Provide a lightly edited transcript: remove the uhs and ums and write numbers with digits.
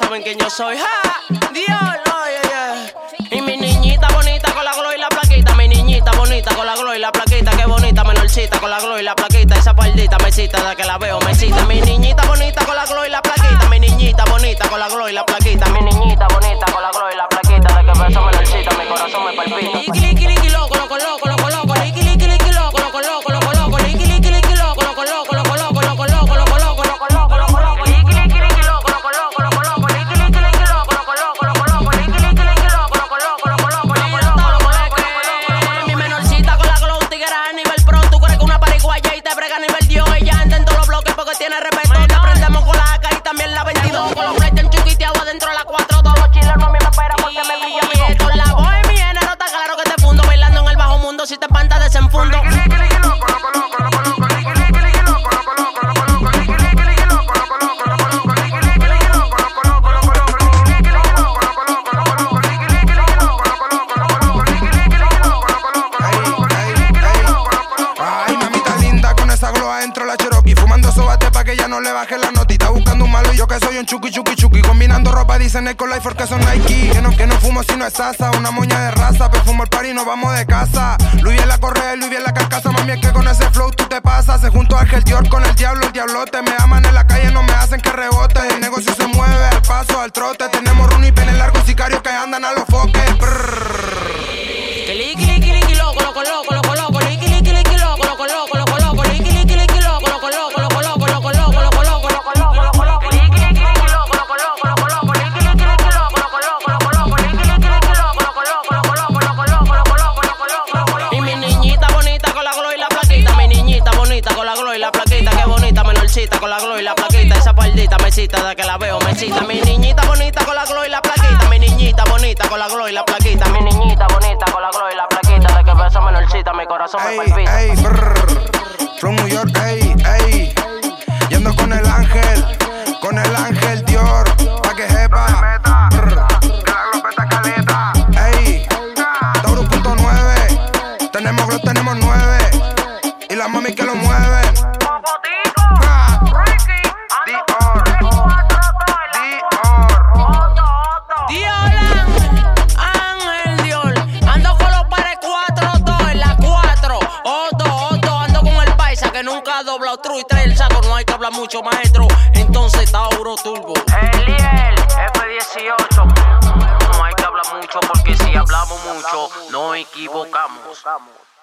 saben quién yo soy. ¡Ja! Diablo, yeah. Y mi niñita bonita con la glow y la plaquita. Mi niñita bonita con la glow y la plaquita. Qué bonita menorcita con la glow y la plaquita. Esa paldita me cita, de que la veo me cita. Mi niñita bonita con la glow y la plaquita. Mi niñita bonita con la glow y la plaquita. Mi niñita bonita con la glow y la plaquita. De que beso menorcita, mi corazón me palpita. Liki, liki, liki, loco, loco, loco, loco, loco. Liki, liki, liki, loco, loco, loco, loco, loco. Liki, liki, liki, loco, loco, loco, loco, loco, loco, loco, loco, loco, loco, loco, loco, loco. Liki, liki, liki, loco, loco, loco, loco, loco. Liki, liki, liki, loco, loco, loco, loco, loco. Liki, liki, liki, loco, loco, loco, loco, loco, loco, loco. Mi menorcita con la glow, tiguera a nivel pro. Tú crees que una pariguaya y te brega a nivel Dios. Ella anda en todos los bloques porque tiene respeto. Te prendemos con la AK y también la 22. Con los flights en chuquiteado adentro de la 4. Todos los chilenos a mí me esperan porque me brilla mi ojo. Con la bohemia, no está claro que te fundo. Bailando en el bajo mundo, si te espantas desenfundo. Que ya no le baje la notita, buscando un malo y yo que soy un chuki, chuki, chuki. Combinando ropa, dicen Ecolife porque son Nike. Que no fumo si no es Sasa, una moña de raza. Perfumo el party y nos vamos de casa. Luis en la correa, Luis en la carcasa. Mami, es que con ese flow tú te pasas. Se junto a Ángel Dior con el diablote. Me aman en la calle, no me hacen que rebote. El negocio se mueve al paso, al trote. Tenemos run y pene largo, sicarios que andan a los foques. Que liki, liki, liki, loco, loco, loco, loco, loco. Liki, liki, liki, loco, loco, loco, loco, loco. Liki, liki, liki, loco, loco, loco, loco, loco, loco, loco, loco, loco, loco, loco, loco. Liki, liki, liki, loco, loco, loco, loco, loco. Liki, liki, liki, loco, loco, loco, loco, loco. Liki, liki, liki, loco, loco, loco, loco, loco, loco, loco, loco, loco. Y mi niñita bonita con la glow y la plaquita. Mi niñita bonita con la glow y la plaquita. Qué bonita menorcita con la glow y la plaquita. Esa paldita me cita, de que la veo me cita. Mi niñita bonita con la glow y la plaquita. Mi niñita bonita con la glow y la plaquita. Mi niñita bonita con la glow y la plaquita. De que beso menorcita, mi corazón me palpita. Ey, from New York, ey, ey. Yendo con el ángel Dior, pa' que sepa. Que la glopeta caleta. Ey, Tauro.9. Tenemos glow, tenemos 9. Y las mami que lo mueven. Nunca ha doblado true y trae el saco, no hay que hablar mucho, maestro. Entonces Tauro Turbo. Eliel, F18. No hay que hablar mucho porque si hablamos mucho, nos equivocamos.